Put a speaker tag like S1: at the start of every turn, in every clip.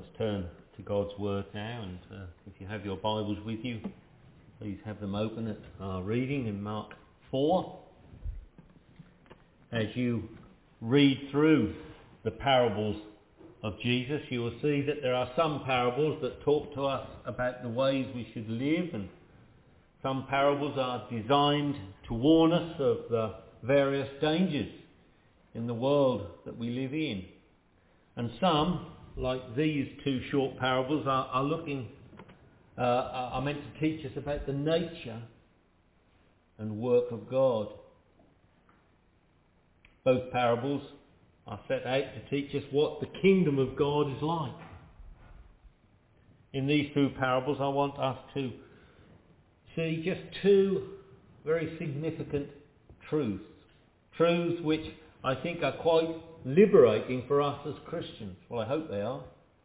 S1: Let's turn to God's Word now, and if you have your Bibles with you, please have them open at our reading in Mark 4. As you read through the parables of Jesus, you will see that there are some parables that talk to us about the ways we should live, and some parables are designed to warn us of the various dangers in the world that we live in. And some, like these two short parables, are meant to teach us about the nature and work of God. Both parables are set out to teach us what the kingdom of God is like. In these two parables, I want us to see just two very significant truths. Truths which I think are quite liberating for us as Christians. Well, I hope they are.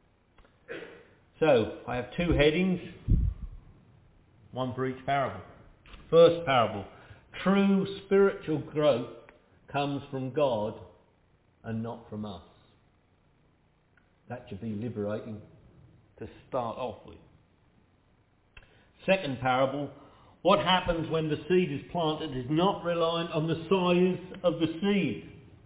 S1: So, I have two headings, one for each parable. First parable: true spiritual growth comes from God and not from us. That should be liberating to start off with. Second parable: what happens when the seed is planted is not reliant on the size of the seed.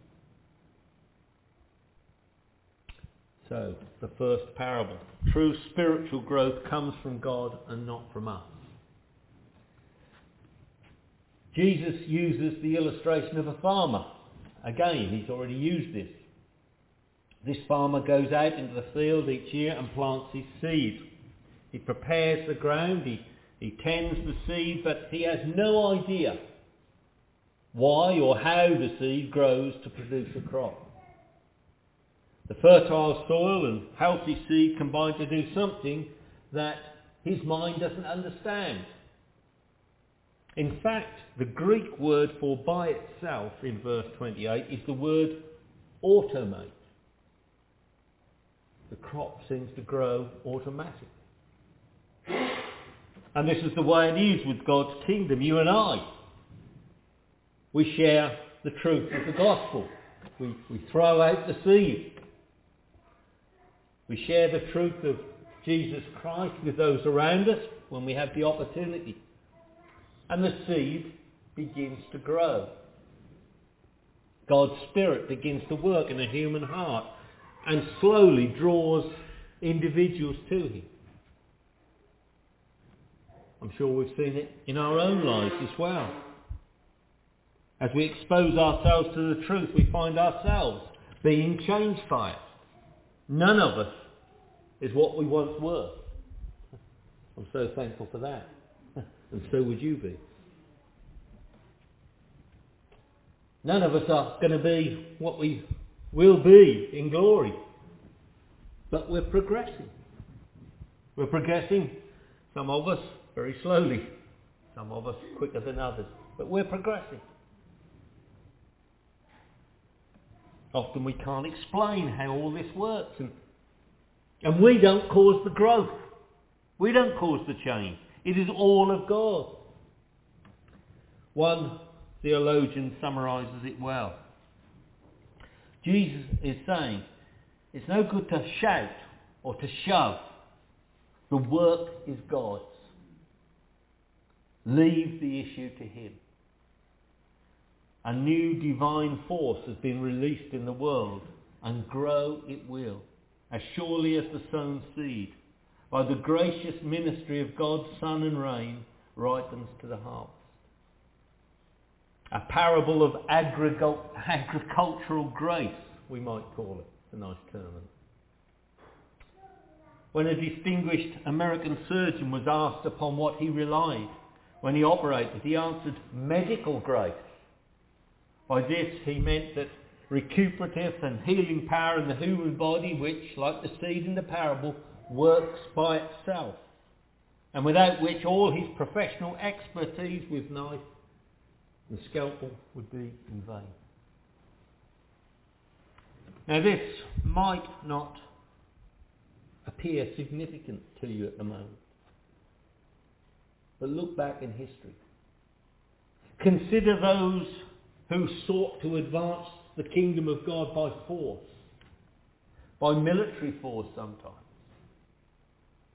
S1: So, the first parable: true spiritual growth comes from God and not from us. Jesus uses the illustration of a farmer. Again, he's already used this. This farmer goes out into the field each year and plants his seed. He prepares the ground, he tends the seed, but he has no idea why or how the seed grows to produce a crop. The fertile soil and healthy seed combine to do something that his mind doesn't understand. In fact, the Greek word for by itself in verse 28 is the word automate. The crop seems to grow automatically. And this is the way it is with God's kingdom. You and I, we share the truth of the gospel. We throw out the seed. We share the truth of Jesus Christ with those around us when we have the opportunity. And the seed begins to grow. God's Spirit begins to work in a human heart and slowly draws individuals to Him. I'm sure we've seen it in our own lives as well. As we expose ourselves to the truth, we find ourselves being changed by it. None of us is what we once were. I'm so thankful for that. And so would you be. None of us are going to be what we will be in glory. But we're progressing. We're progressing, some of us very slowly, some of us quicker than others. But we're progressing. Often we can't explain how all this works. And we don't cause the growth. We don't cause the change. It is all of God. One theologian summarises it well. Jesus is saying, it's no good to shout or to shove. The work is God's. Leave the issue to Him. A new divine force has been released in the world, and grow it will, as surely as the sown seed, by the gracious ministry of God's sun and rain, ripens to the harvest. A parable of agricultural grace, we might call it. It's a nice term. When a distinguished American surgeon was asked upon what he relied when he operated, he answered, medical grace. By this he meant that recuperative and healing power in the human body, which, like the seed in the parable, works by itself, and without which all his professional expertise with knife and scalpel would be in vain. Now this might not appear significant to you at the moment, but look back in history. Consider those who sought to advance the kingdom of God by force, by military force sometimes.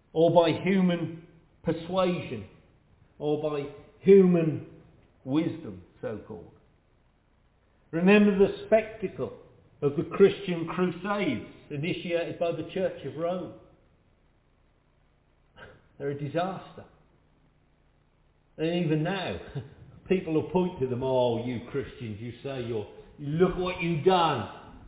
S1: or by human persuasion, or by human wisdom, so-called. Remember the spectacle of the Christian Crusades initiated by the Church of Rome. They're a disaster. And even now, people will point to them, oh, you Christians, you say look what you've done.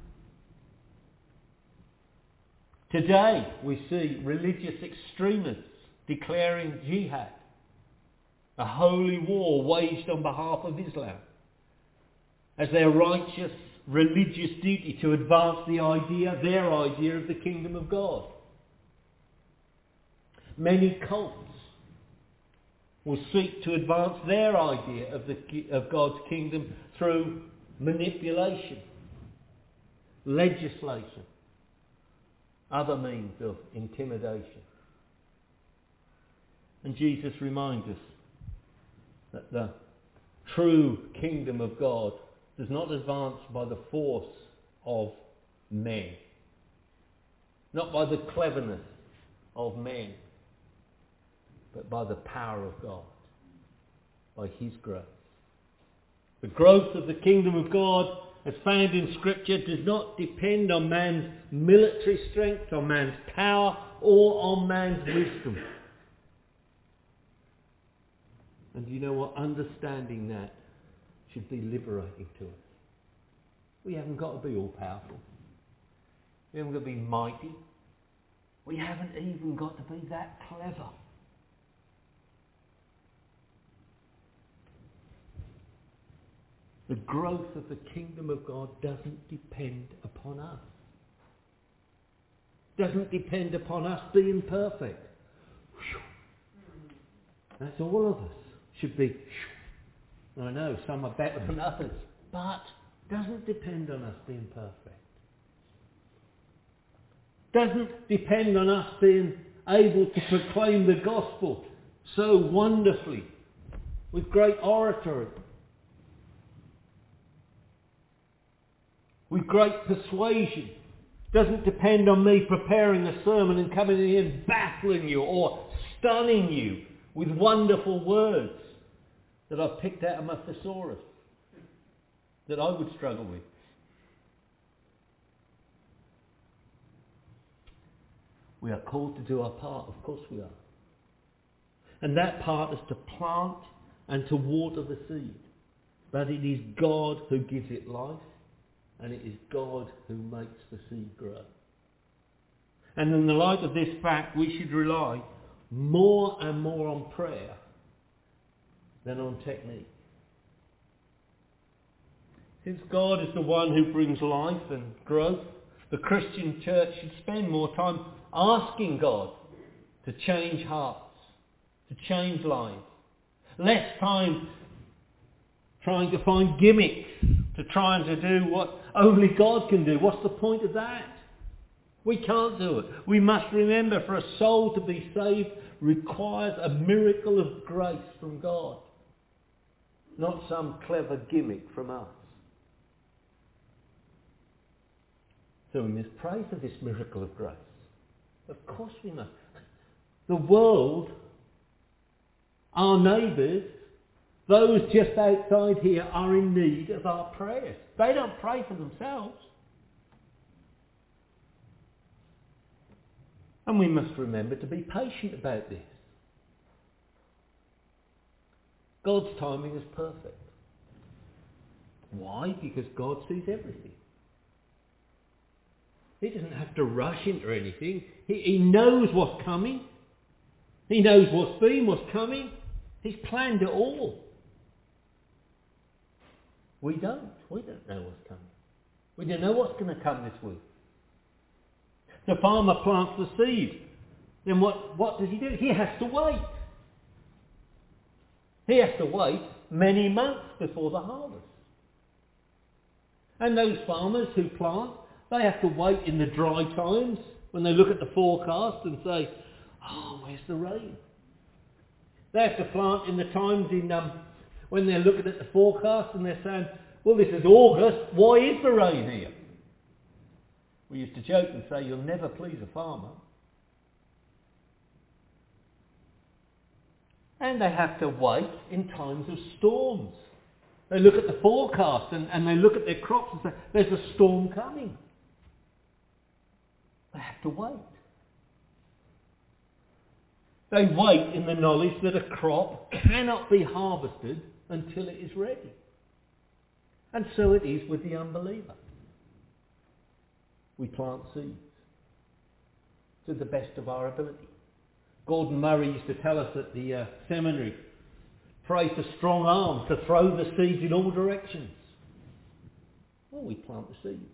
S1: Today we see religious extremists declaring jihad, a holy war waged on behalf of Islam, as their righteous religious duty to advance their idea of the kingdom of God. Many cults will seek to advance their idea of God's kingdom through manipulation, legislation, other means of intimidation. And Jesus reminds us that the true kingdom of God does not advance by the force of men, not by the cleverness of men, but by the power of God, by his grace. The growth of the kingdom of God, as found in Scripture, does not depend on man's military strength, on man's power, or on man's wisdom. And you know what? Understanding that should be liberating to us. We haven't got to be all powerful. We haven't got to be mighty. We haven't even got to be that clever. The growth of the kingdom of God doesn't depend upon us. Doesn't depend upon us being perfect. That's all of us should be. I know some are better than others, but doesn't depend on us being perfect. Doesn't depend on us being able to proclaim the gospel so wonderfully with great oratory, with great persuasion. Doesn't depend on me preparing a sermon and coming in here and baffling you or stunning you with wonderful words that I've picked out of my thesaurus that I would struggle with. We are called to do our part, of course we are. And that part is to plant and to water the seed. But it is God who gives it life, and it is God who makes the seed grow. And in the light of this fact, we should rely more and more on prayer than on technique. Since God is the one who brings life and growth, the Christian church should spend more time asking God to change hearts, to change lives. Less time trying to find gimmicks, to trying to do what only God can do. What's the point of that? We can't do it. We must remember, for a soul to be saved requires a miracle of grace from God, not some clever gimmick from us. So we must pray for this miracle of grace. Of course we must. The world, our neighbours, those just outside here are in need of our prayers. They don't pray for themselves. And we must remember to be patient about this. God's timing is perfect. Why? Because God sees everything. He doesn't have to rush into anything. He knows what's coming. He knows what's been, what's coming. He's planned it all. We don't. We don't know what's coming. We don't know what's going to come this week. The farmer plants the seed. Then what does he do? He has to wait. He has to wait many months before the harvest. And those farmers who plant, they have to wait in the dry times when they look at the forecast and say, oh, where's the rain? They have to plant in the times when they're looking at the forecast and they're saying, well, this is August, why is the rain here? We used to joke and say, you'll never please a farmer. And they have to wait in times of storms. They look at the forecast and they look at their crops and say, there's a storm coming. They have to wait. They wait in the knowledge that a crop cannot be harvested until it is ready. And so it is with the unbeliever. We plant seeds to the best of our ability. Gordon Murray used to tell us at the seminary, pray for strong arms to throw the seeds in all directions. Well, we plant the seeds.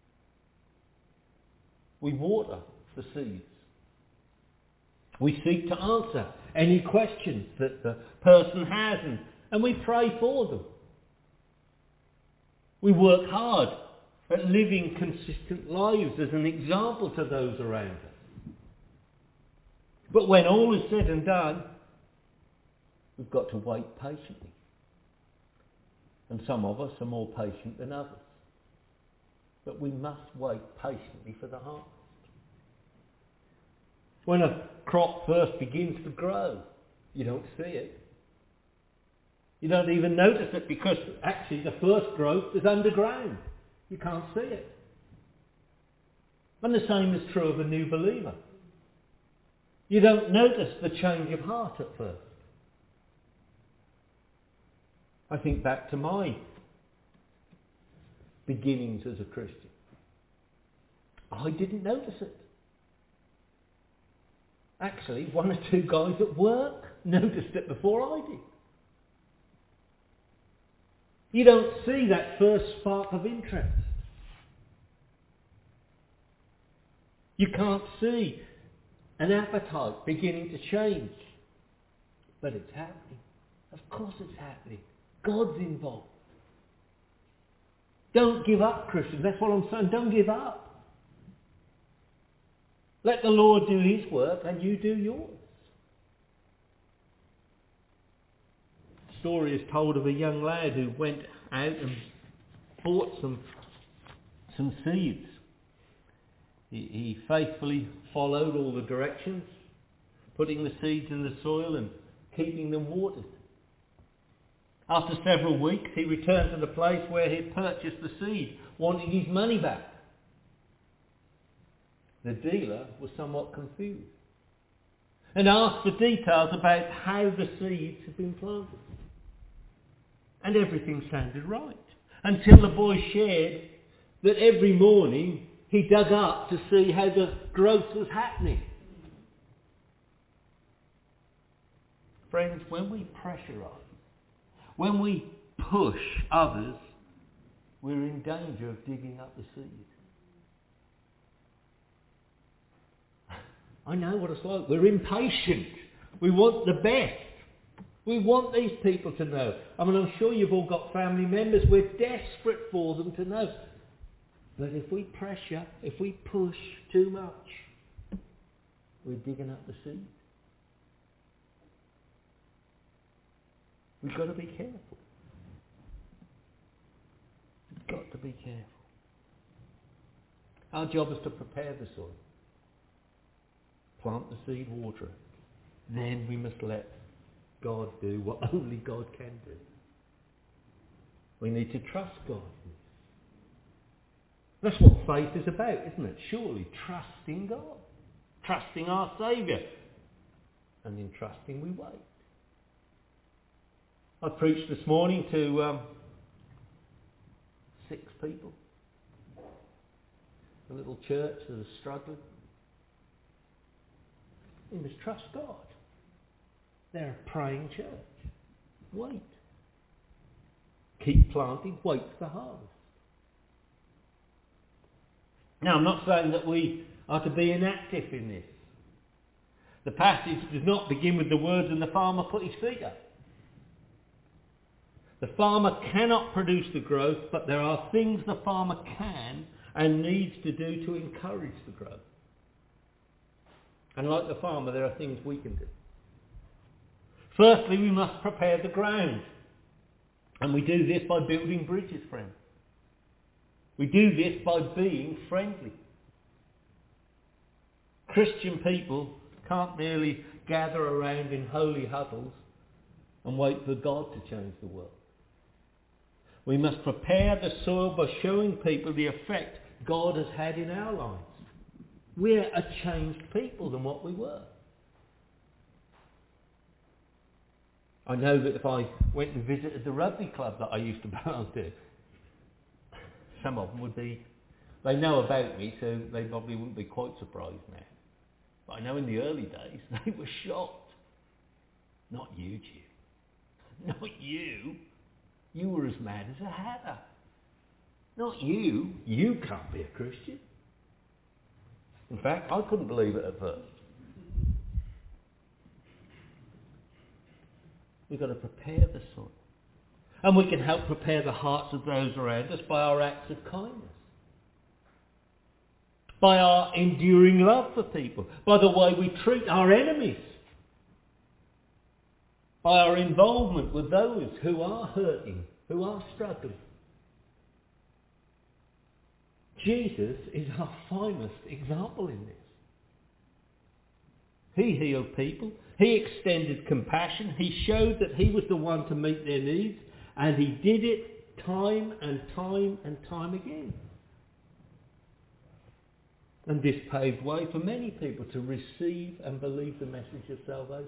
S1: We water the seeds. We seek to answer any questions that the person has, and we pray for them. We work hard at living consistent lives as an example to those around us. But when all is said and done, we've got to wait patiently. And some of us are more patient than others. But we must wait patiently for the harvest. When a crop first begins to grow, you don't see it. You don't even notice it because actually the first growth is underground. You can't see it. And the same is true of a new believer. You don't notice the change of heart at first. I think back to my beginnings as a Christian. I didn't notice it. Actually, one or two guys at work noticed it before I did. You don't see that first spark of interest. You can't see an appetite beginning to change. But it's happening. Of course it's happening. God's involved. Don't give up, Christians. That's what I'm saying. Don't give up. Let the Lord do his work and you do yours. The story is told of a young lad who went out and bought some seeds. He faithfully followed all the directions, putting the seeds in the soil and keeping them watered. After several weeks, he returned to the place where he had purchased the seed, wanting his money back. The dealer was somewhat confused and asked for details about how the seeds had been planted. And everything sounded right, until the boy shared that every morning he dug up to see how the growth was happening. Friends, when we pressurise, when we push others, we're in danger of digging up the seed. I know what it's like. We're impatient. We want the best. We want these people to know. I mean, I'm sure you've all got family members. We're desperate for them to know. But if we pressure, if we push too much, we're digging up the seed. We've got to be careful. We've got to be careful. Our job is to prepare the soil. Plant the seed, water it. Then we must let God do what only God can do. We need to trust God. That's what faith is about, isn't it? Surely trusting God. Trusting our Saviour. And in trusting we wait. I preached this morning to 6 people. A little church that is struggling. We must trust God. They're a praying church. Wait. Keep planting. Wait for the harvest. Now, I'm not saying that we are to be inactive in this. The passage does not begin with the words, and the farmer put his feet up. The farmer cannot produce the growth, but there are things the farmer can and needs to do to encourage the growth. And like the farmer, there are things we can do. Firstly, we must prepare the ground. And we do this by building bridges, friends. We do this by being friendly. Christian people can't merely gather around in holy huddles and wait for God to change the world. We must prepare the soil by showing people the effect God has had in our lives. We're a changed people than what we were. I know that if I went and visited the rugby club that I used to belong to, some of them would be, they know about me, so they probably wouldn't be quite surprised now. But I know in the early days, they were shocked. Not you, Jim. Not you. You were as mad as a hatter. Not you. You can't be a Christian. In fact, I couldn't believe it at first. We've got to prepare the soil. And we can help prepare the hearts of those around us by our acts of kindness. By our enduring love for people. By the way we treat our enemies. By our involvement with those who are hurting, who are struggling. Jesus is our finest example in this. He healed people. He extended compassion. He showed that he was the one to meet their needs. And he did it time and time and time again. And this paved way for many people to receive and believe the message of salvation.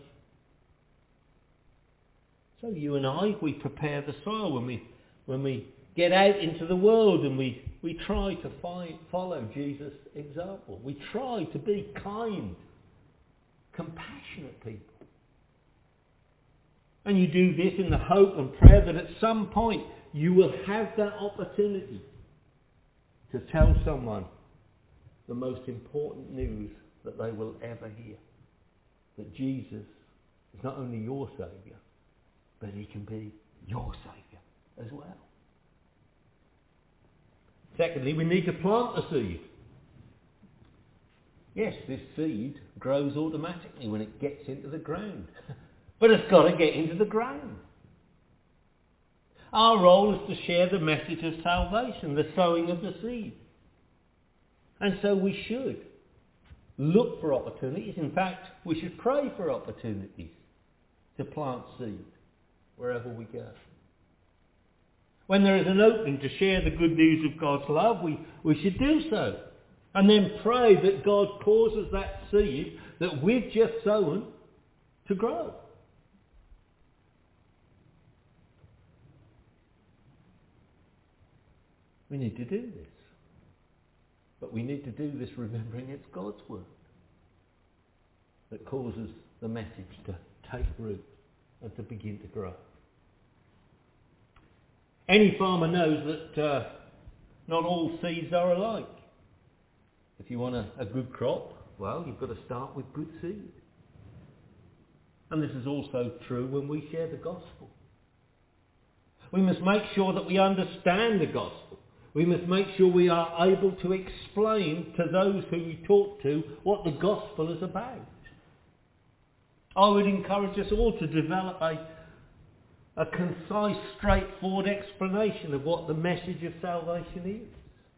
S1: So you and I, we prepare the soil when we get out into the world and we try to follow Jesus' example. We try to be kind, compassionate people. And you do this in the hope and prayer that at some point you will have that opportunity to tell someone the most important news that they will ever hear. That Jesus is not only your Saviour, but he can be your Saviour as well. Secondly, we need to plant the seed. Yes, this seed grows automatically when it gets into the ground. But it's got to get into the ground. Our role is to share the message of salvation, the sowing of the seed. And so we should look for opportunities. In fact, we should pray for opportunities to plant seed wherever we go. When there is an opening to share the good news of God's love, we should do so. And then pray that God causes that seed that we've just sown to grow. We need to do this. But we need to do this remembering it's God's word that causes the message to take root and to begin to grow. Any farmer knows that not all seeds are alike. If you want a good crop, well, you've got to start with good seed. And this is also true when we share the gospel. We must make sure that we understand the gospel. We must make sure we are able to explain to those who we talk to what the gospel is about. I would encourage us all to develop a concise, straightforward explanation of what the message of salvation is.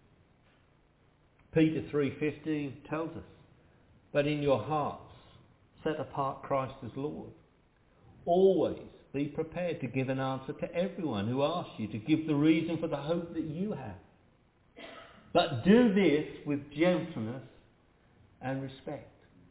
S1: Peter 3:15 tells us, "But in your hearts set apart Christ as Lord. Always be prepared to give an answer to everyone who asks you to give the reason for the hope that you have. But do this with gentleness and respect."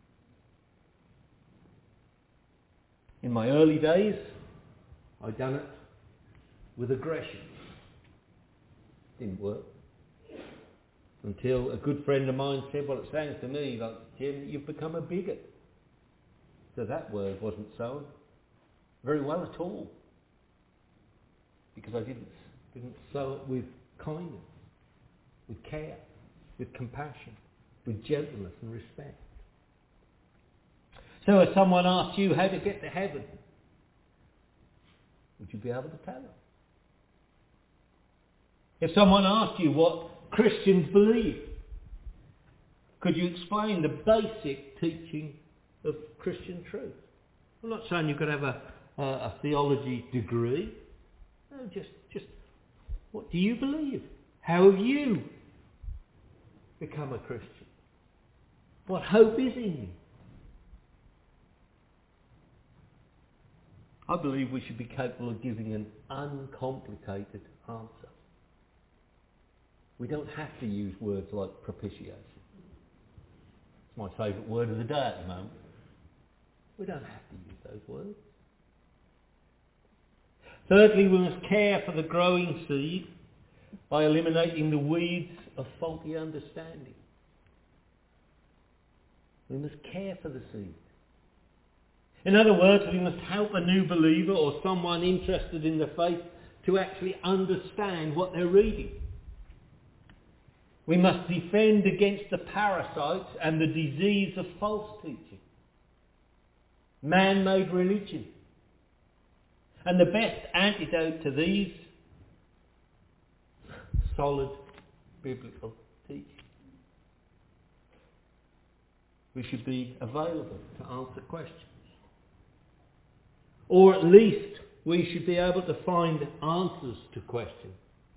S1: In my early days, I'd done it with aggression. Didn't work. Until a good friend of mine said, "Well, it sounds to me like, Jim, you've become a bigot." So that word wasn't sown very well at all. Because I didn't sow it with kindness, with care, with compassion, with gentleness and respect. So if someone asked you how to get to heaven, would you be able to tell them? If someone asked you what Christians believe, could you explain the basic teaching of Christian truth? I'm not saying you've got to have a theology degree. No, just what do you believe? How have you become a Christian? What hope is in you? I believe we should be capable of giving an uncomplicated answer. We don't have to use words like propitiation. It's my favourite word of the day at the moment. We don't have to use those words. Thirdly, we must care for the growing seed by eliminating the weeds of faulty understanding. We must care for the seed. In other words, we must help a new believer or someone interested in the faith to actually understand what they're reading. We must defend against the parasites and the disease of false teaching, man-made religion. And the best antidote to these, solid biblical teaching. We should be available to answer questions. Or at least we should be able to find answers to questions.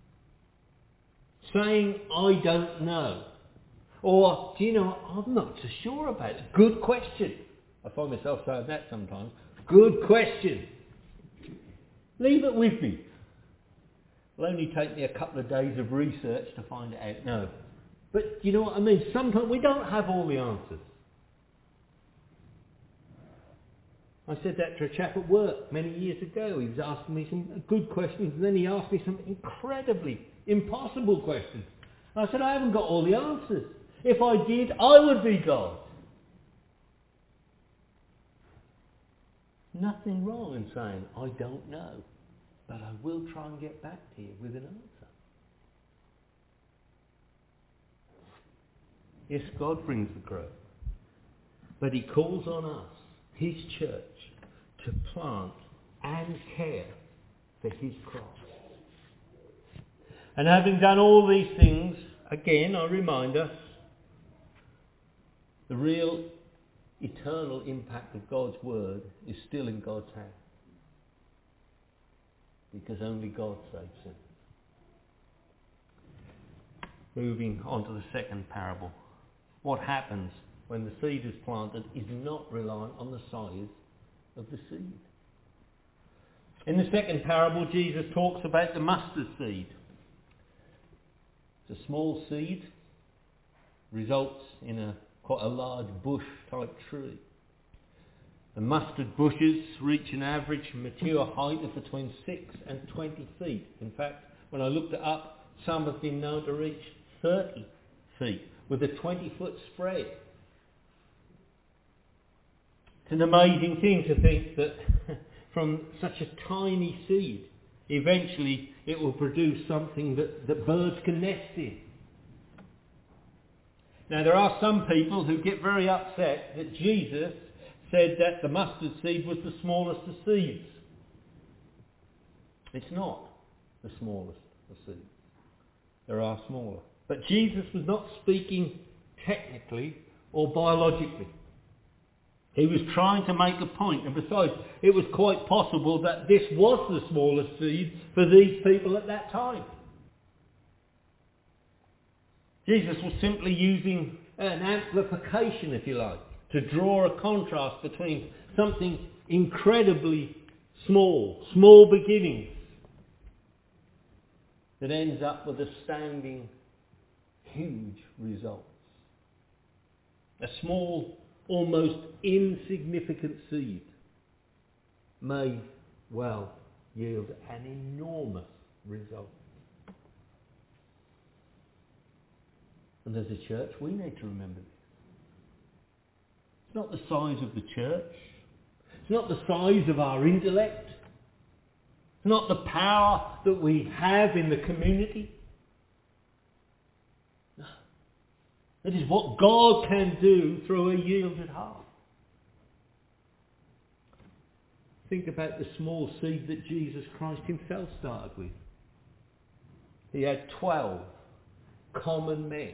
S1: Saying, I don't know. Or, do you know, I'm not so sure about it. Good question. I find myself saying that sometimes. Good question. Leave it with me. It'll only take me a couple of days of research to find it out. No. But you know what I mean? Sometimes we don't have all the answers. I said that to a chap at work many years ago. He was asking me some good questions, and then he asked me some incredibly impossible questions. And I said, I haven't got all the answers. If I did, I would be God. Nothing wrong in saying, I don't know, but I will try and get back to you with an answer. Yes, God brings the growth, but he calls on us, his church, to plant and care for his cross. And having done all these things, again, I remind us, the real eternal impact of God's word is still in God's hand. Because only God saves sinners. Moving on to the second parable. What happens when the seed is planted is not reliant on the size of the seed. In the second parable, Jesus talks about the mustard seed. It's a small seed, results in quite a large bush type tree. The mustard bushes reach an average mature height of between 6 and 20 feet. In fact, when I looked it up, some have been known to reach 30 feet with a 20-foot spread. It's an amazing thing to think that from such a tiny seed, eventually it will produce something that birds can nest in. Now there are some people who get very upset that Jesus said that the mustard seed was the smallest of seeds. It's not the smallest of seeds. There are smaller. But Jesus was not speaking technically or biologically. He was trying to make a point, and besides, it was quite possible that this was the smallest seed for these people at that time. Jesus was simply using an amplification, if you like, to draw a contrast between something incredibly small beginnings, that ends up with astounding, huge results. A small, almost insignificant seed may well yield an enormous result. And as a church, we need to remember this. It's not the size of the church. It's not the size of our intellect. It's not the power that we have in the community. No. It is what God can do through a yielded heart. Think about the small seed that Jesus Christ himself started with. He had 12 common men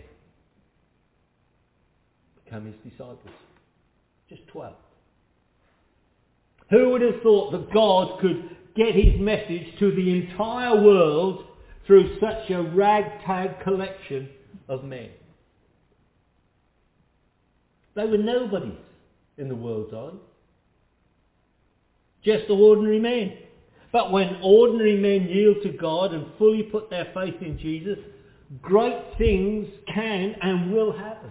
S1: become his disciples. Just 12. Who would have thought that God could get his message to the entire world through such a ragtag collection of men? They were nobodies in the world's eye. just ordinary men. But when ordinary men yield to God and fully put their faith in Jesus, great things can and will happen.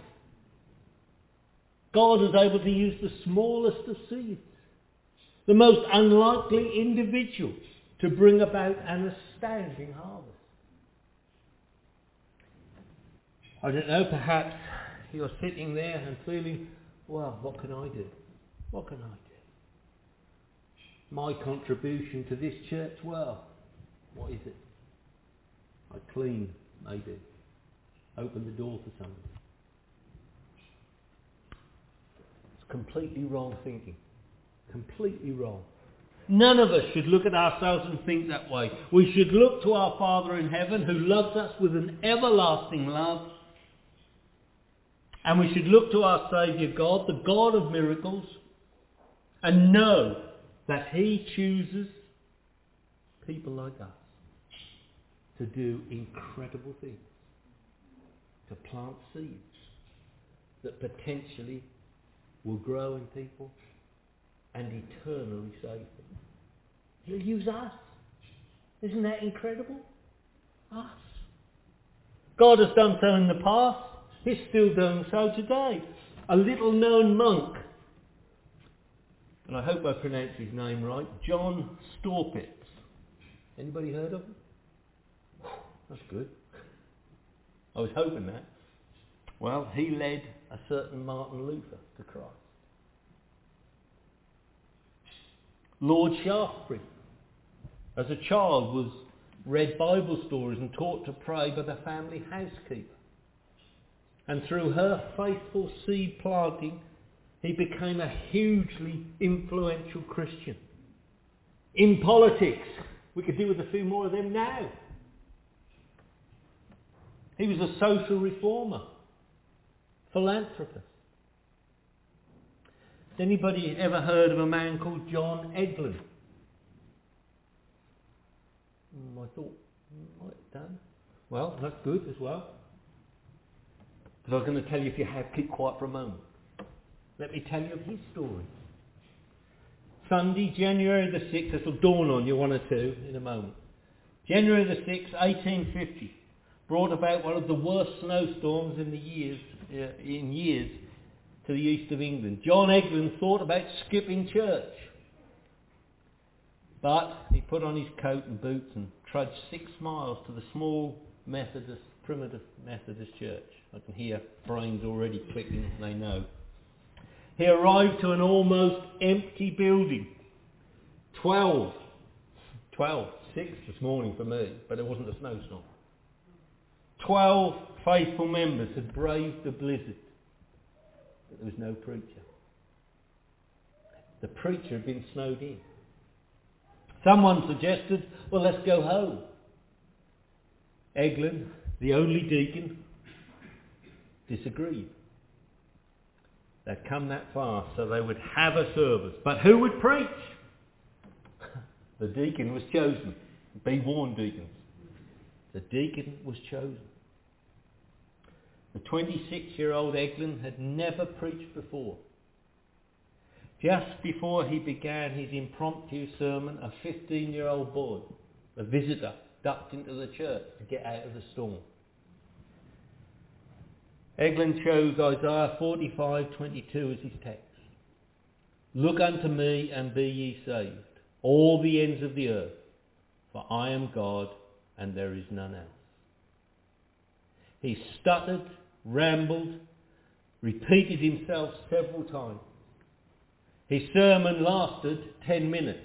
S1: God is able to use the smallest of seeds, the most unlikely individuals, to bring about an astounding harvest. I don't know, perhaps you're sitting there and feeling, well, what can I do? What can I do? My contribution to this church, well, what is it? I clean, maybe. Open the door for somebody. It's completely wrong thinking. Completely wrong. None of us should look at ourselves and think that way. We should look to our Father in heaven who loves us with an everlasting love. And we should look to our Saviour God, the God of miracles, and know that He chooses people like us to do incredible things, to plant seeds that potentially will grow in people and eternally save them. He'll use us. Isn't that incredible? Us. God has done so in the past. He's still doing so today. A little known monk, and I hope I pronounced his name right, John Staupitz. Anybody heard of him? That's good. I was hoping that. Well, he led a certain Martin Luther to Christ. Lord Shaftesbury, as a child, was read Bible stories and taught to pray by the family housekeeper. And through her faithful seed planting, he became a hugely influential Christian. In politics, we could do with a few more of them now. He was a social reformer, philanthropist. Has anybody ever heard of a man called John Eglin? I thought might have done. Well, that's good as well. Because I was going to tell you, if you have, keep quiet for a moment. Let me tell you of his story. Sunday, January the 6th, this will dawn on you, one or two, in a moment. January the 6th, 1850, brought about one of the worst snowstorms in years to the east of England. John Eglin thought about skipping church. But he put on his coat and boots and trudged 6 miles to the small primitive Methodist church. I can hear brains already clicking, they know. He arrived to an almost empty building. 6 this morning for me, but it wasn't a snowstorm. 12 faithful members had braved the blizzard, but there was no preacher. The preacher had been snowed in. Someone suggested, well, let's go home. Eglin, the only deacon, disagreed. They'd come that far so they would have a service. But who would preach? The deacon was chosen. Be warned, deacons. The deacon was chosen. The 26-year-old Eglin had never preached before. Just before he began his impromptu sermon, a 15-year-old boy, a visitor, ducked into the church to get out of the storm. Eglin chose Isaiah 45:22 as his text. Look unto me and be ye saved, all the ends of the earth, for I am God and there is none else. He stuttered, rambled, repeated himself several times. His sermon lasted 10 minutes.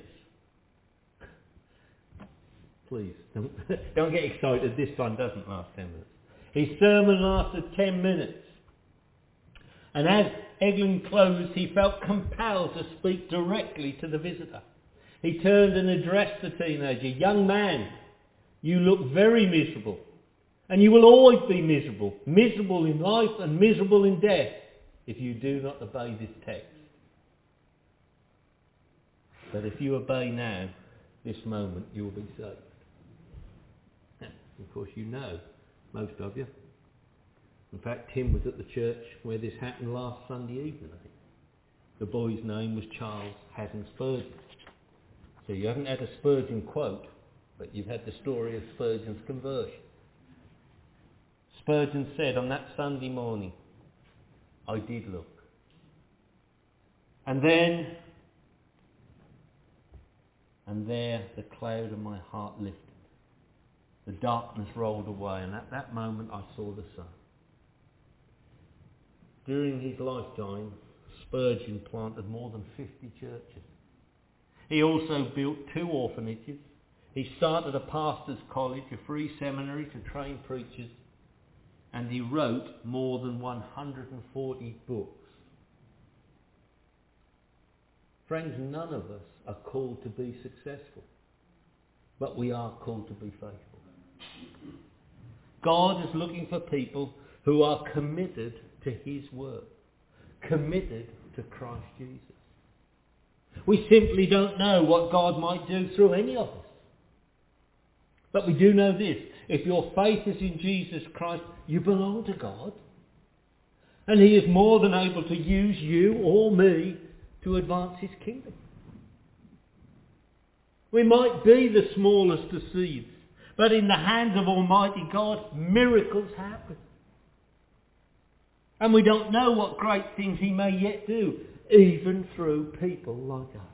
S1: Please, don't get excited, this one doesn't last 10 minutes. His sermon lasted 10 minutes. And as Eglin closed, he felt compelled to speak directly to the visitor. He turned and addressed the teenager. Young man, you look very miserable. And you will always be miserable. Miserable in life and miserable in death if you do not obey this text. But if you obey now, this moment, you will be saved. Of course, you know, most of you. In fact, Tim was at the church where this happened last Sunday evening, I think. The boy's name was Charles Haddon Spurgeon. So you haven't had a Spurgeon quote, but you've had the story of Spurgeon's conversion. Spurgeon said on that Sunday morning, I did look. And there the cloud of my heart lifted. The darkness rolled away, and at that moment I saw the sun. During his lifetime, Spurgeon planted more than 50 churches. He also built 2 orphanages. He started a pastor's college, a free seminary to train preachers, and he wrote more than 140 books. Friends, none of us are called to be successful, but we are called to be faithful. God is looking for people who are committed to his work, committed to Christ Jesus. We simply don't know what God might do through any of us. But we do know this: if your faith is in Jesus Christ, you belong to God. And he is more than able to use you or me to advance his kingdom. We might be the smallest of seeds, but in the hands of Almighty God, miracles happen. And we don't know what great things he may yet do, even through people like us.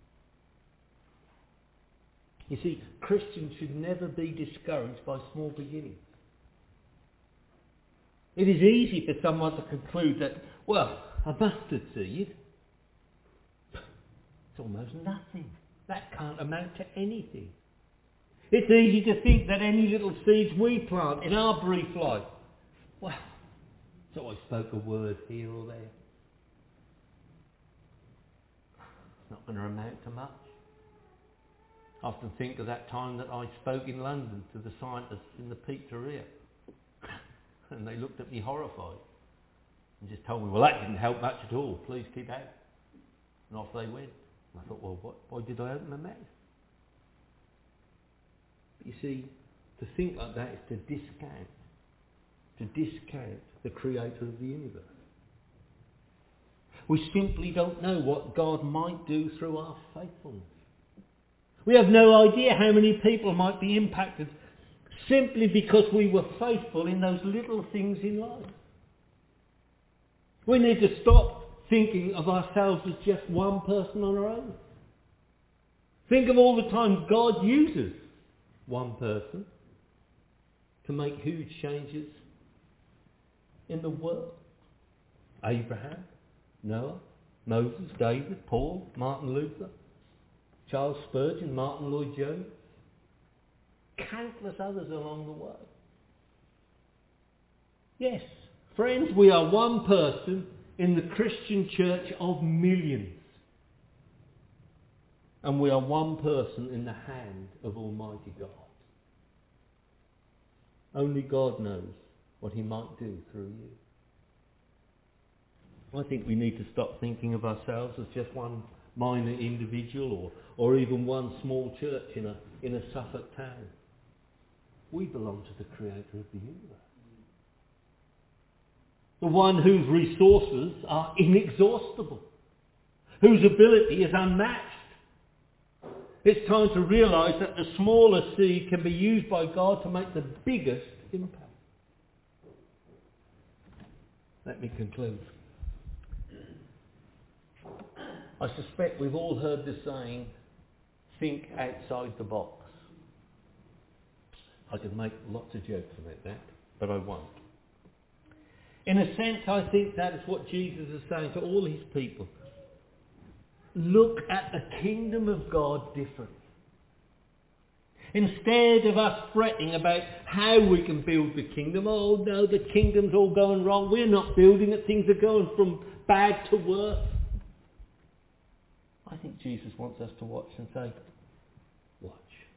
S1: You see, Christians should never be discouraged by small beginnings. It is easy for someone to conclude that, well, a mustard seed, it's almost nothing. That can't amount to anything. It's easy to think that any little seeds we plant in our brief life, well, so I spoke a word here or there. It's not going to amount to much. I often think of that time that I spoke in London to the scientists in the pizzeria. And they looked at me horrified and just told me, well, that didn't help much at all. Please keep out. And off they went. And I thought, well, why did I open my mouth? But you see, to think like that is to discount the creator of the universe. We simply don't know what God might do through our faithfulness. We have no idea how many people might be impacted simply because we were faithful in those little things in life. We need to stop thinking of ourselves as just one person on our own. Think of all the times God uses one person to make huge changes in the world. Abraham, Noah, Moses, David, Paul, Martin Luther, Charles Spurgeon, Martin Lloyd-Jones, countless others along the way. Yes, friends, we are one person in the Christian church of millions. And we are one person in the hand of Almighty God. Only God knows what he might do through you. I think we need to stop thinking of ourselves as just one minor individual or even one small church in a Suffolk town. We belong to the creator of the universe. The one whose resources are inexhaustible, whose ability is unmatched. It's time to realise that the smallest seed can be used by God to make the biggest impact. Let me conclude. I suspect we've all heard the saying, think outside the box. I could make lots of jokes about that, but I won't. In a sense, I think that is what Jesus is saying to all his people. Look at the kingdom of God differently. Instead of us fretting about how we can build the kingdom, oh no, the kingdom's all going wrong, we're not building it, things are going from bad to worse. I think Jesus wants us to watch and say, watch.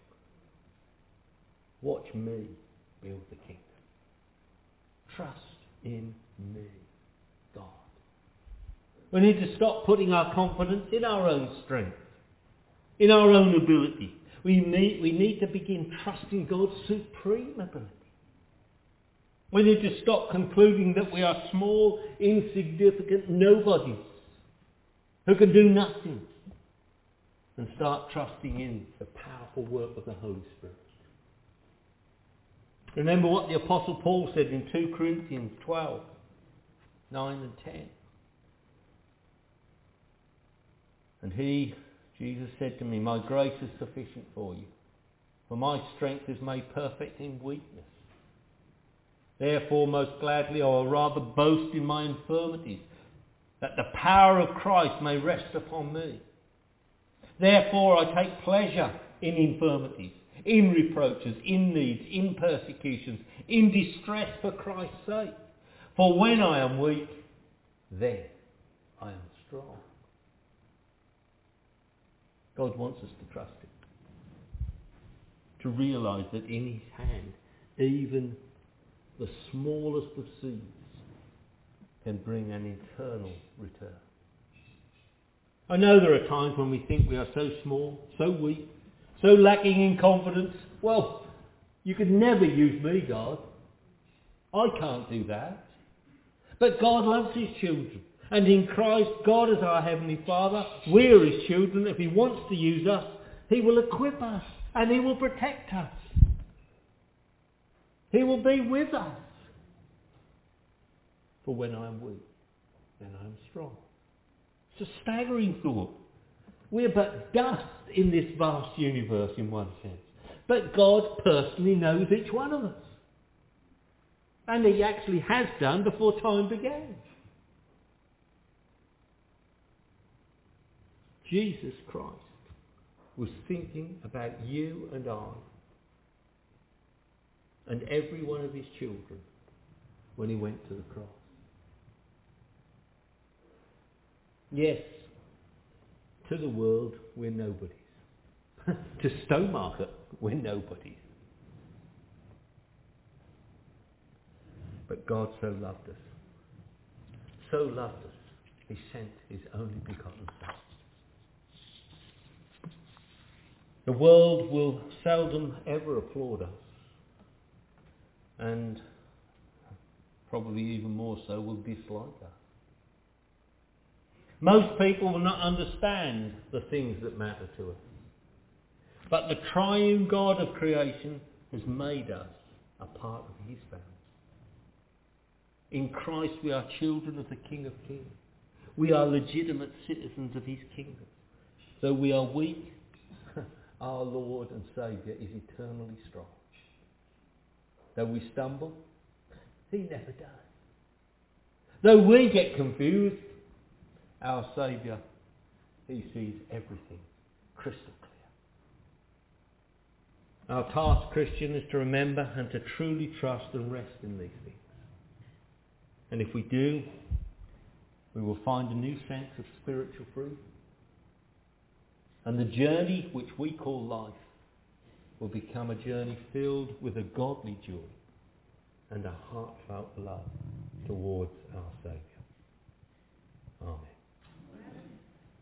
S1: Watch me build the kingdom. Trust in me, God. We need to stop putting our confidence in our own strength, in our own ability. We need to begin trusting God's supreme ability. We need to stop concluding that we are small, insignificant nobodies who can do nothing, and start trusting in the powerful work of the Holy Spirit. Remember what the Apostle Paul said in 2 Corinthians 12, 9 and 10. And Jesus said to me, "My grace is sufficient for you, for my strength is made perfect in weakness. Therefore, most gladly I will rather boast in my infirmities, that the power of Christ may rest upon me. Therefore I take pleasure in infirmities, in reproaches, in needs, in persecutions, in distress for Christ's sake. For when I am weak, then I am strong." God wants us to trust him, to realise that in his hand, even the smallest of seeds can bring an eternal return. I know there are times when we think we are so small, so weak, so lacking in confidence. Well, you could never use me, God. I can't do that. But God loves his children. And in Christ, God is our Heavenly Father. We are his children. If he wants to use us, he will equip us and he will protect us. He will be with us. For when I am weak, then I am strong. It's a staggering thought. We're but dust in this vast universe in one sense. But God personally knows each one of us. And he actually has done before time began. Jesus Christ was thinking about you and I and every one of his children when he went to the cross. Yes, to the world we're nobodies. To Stowmarket we're nobodies. But God so loved us. So loved us, he sent his only begotten Son. The world will seldom ever applaud us. And probably even more so will dislike us. Most people will not understand the things that matter to us. But the triune God of creation has made us a part of his family. In Christ we are children of the King of Kings. We are legitimate citizens of his kingdom. Though we are weak, our Lord and Saviour is eternally strong. Though we stumble, he never does. Though we get confused, our Saviour, he sees everything crystal clear. Our task, Christian, is to remember and to truly trust and rest in these things. And if we do, we will find a new sense of spiritual freedom. And the journey which we call life will become a journey filled with a godly joy and a heartfelt love towards our Saviour. Amen.